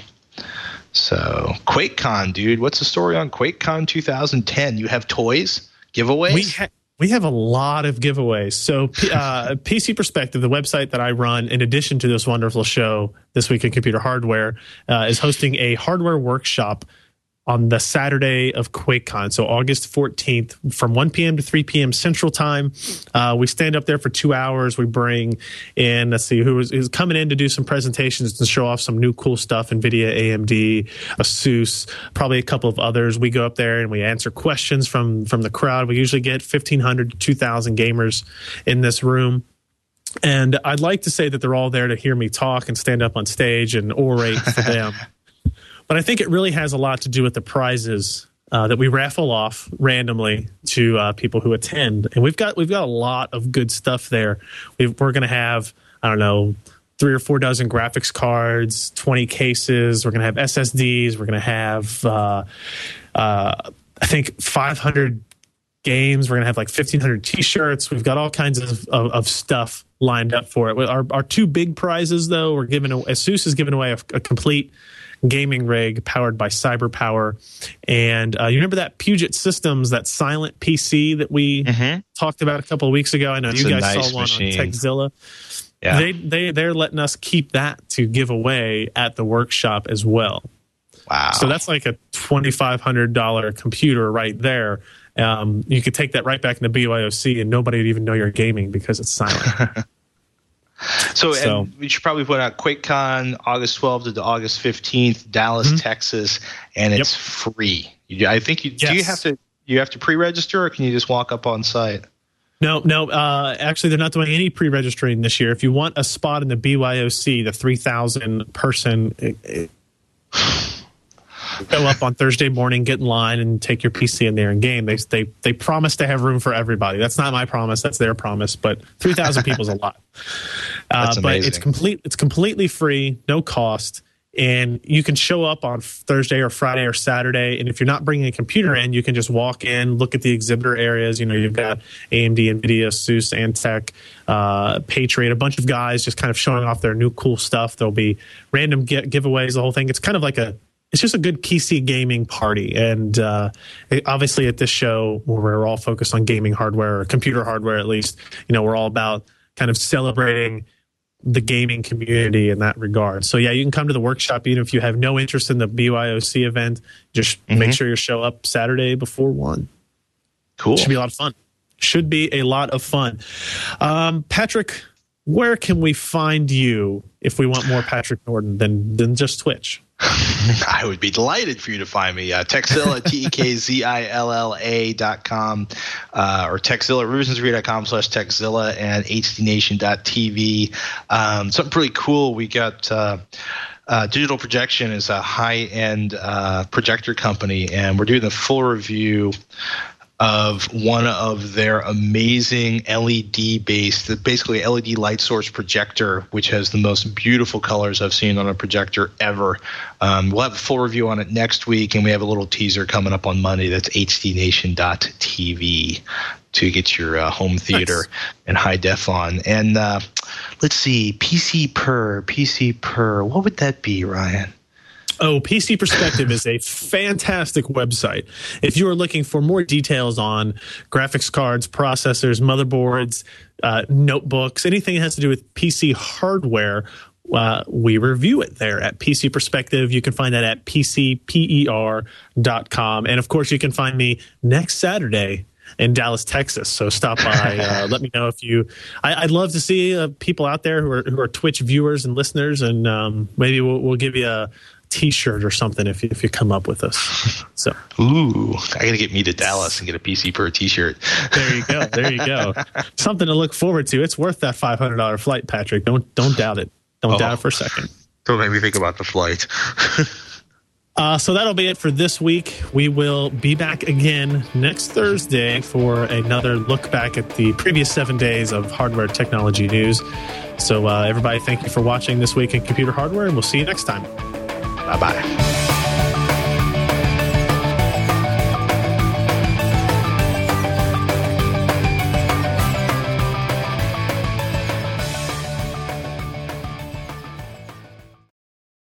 So, QuakeCon, dude, what's the story on QuakeCon twenty ten? You have toys? Giveaways? We ha- We have a lot of giveaways. So uh, P C Perspective, the website that I run, in addition to this wonderful show, This Week in Computer Hardware, uh, is hosting a hardware workshop on the Saturday of QuakeCon, so August fourteenth, from one p.m. to three p.m. Central Time. Uh, we stand up there for two hours. We bring in, let's see, who is, is coming in to do some presentations to show off some new cool stuff, NVIDIA, A M D, ASUS, probably a couple of others. We go up there and we answer questions from, from the crowd. We usually get fifteen hundred to two thousand gamers in this room. And I'd like to say that they're all there to hear me talk and stand up on stage and orate for them. But I think it really has a lot to do with the prizes uh, that we raffle off randomly to uh, people who attend, and we've got we've got a lot of good stuff there. We've, we're going to have I don't know three or four dozen graphics cards, twenty cases. We're going to have S S Ds. We're going to have uh, uh, I think five hundred games. We're going to have like fifteen hundred T-shirts. We've got all kinds of, of, of stuff lined up for it. Our, our two big prizes, though, we're giving ASUS is giving away a, a complete gaming rig powered by CyberPower. And uh, you remember that Puget Systems, that silent P C that we mm-hmm. talked about a couple of weeks ago? I know it's you guys nice saw one machine. On TechZilla. Yeah. They, they, they're letting us keep that to give away at the workshop as well. Wow. So that's like a twenty-five hundred dollars computer right there. Um, you could take that right back into B Y O C and nobody would even know you're gaming because it's silent. So, so and we should probably put out QuakeCon August twelfth to August fifteenth, Dallas, mm-hmm. Texas, and it's yep. free. You, I think you yes. do you have to you have to pre-register, or can you just walk up on site? No, no. Uh, actually, they're not doing any pre-registering this year. If you want a spot in the B Y O C, the three thousand person, it, it, go up on Thursday morning, get in line, and take your P C in there and game. They they they promise to have room for everybody. That's not my promise. That's their promise. But three thousand people is a lot. Uh, but it's complete. It's completely free, no cost, and you can show up on Thursday or Friday or Saturday. And if you're not bringing a computer in, you can just walk in, look at the exhibitor areas. You know, you've got A M D, NVIDIA, ASUS, Antec, uh, Patriot, a bunch of guys just kind of showing off their new cool stuff. There'll be random gi- giveaways, the whole thing. It's kind of like a It's just a good P C gaming party. And uh, it, obviously at this show, where we're all focused on gaming hardware, or computer hardware at least, you know, we're all about kind of celebrating the gaming community in that regard. So, yeah, you can come to the workshop even if you have no interest in the B Y O C event. Just mm-hmm. make sure you show up Saturday before one. Cool. Should be a lot of fun. Should be a lot of fun. Um, Patrick, where can we find you if we want more Patrick Norton than than just Twitch? I would be delighted for you to find me. Uh, Tekzilla, T E K Z I L L A dot com, uh, or Tekzilla, rubenson's dot com slash Tekzilla, and H D Nation dot T V. Um, something pretty cool. We got uh, uh, Digital Projection is a high-end uh, projector company, and we're doing a full review of one of their amazing L E D-based, basically L E D light source projector, which has the most beautiful colors I've seen on a projector ever. Um, we'll have a full review on it next week, and we have a little teaser coming up on Monday. That's H D Nation dot T V to get your uh, home theater nice. and high def on. And uh, let's see, P C Per, P C Per, what would that be, Ryan? Oh, P C Perspective is a fantastic website. If you are looking for more details on graphics cards, processors, motherboards, uh, notebooks, anything that has to do with P C hardware, uh, we review it there at P C Perspective. You can find that at P C per dot com. And, of course, you can find me next Saturday in Dallas, Texas. So stop by. Uh, let me know if you. I, I'd love to see uh, people out there who are who are Twitch viewers and listeners, and um, maybe we'll, we'll give you a T-shirt or something if you, if you come up with us. So, ooh, I got to get me to Dallas and get a P C Per T-shirt. There you go. There you go. Something to look forward to. It's worth that five hundred dollars flight, Patrick. Don't don't doubt it. Don't oh, doubt it for a second. Don't make me think about the flight. Uh, so that'll be it for this week. We will be back again next Thursday for another look back at the previous seven days of hardware technology news. So uh, everybody, thank you for watching This Week in Computer Hardware, and we'll see you next time. Bye-bye.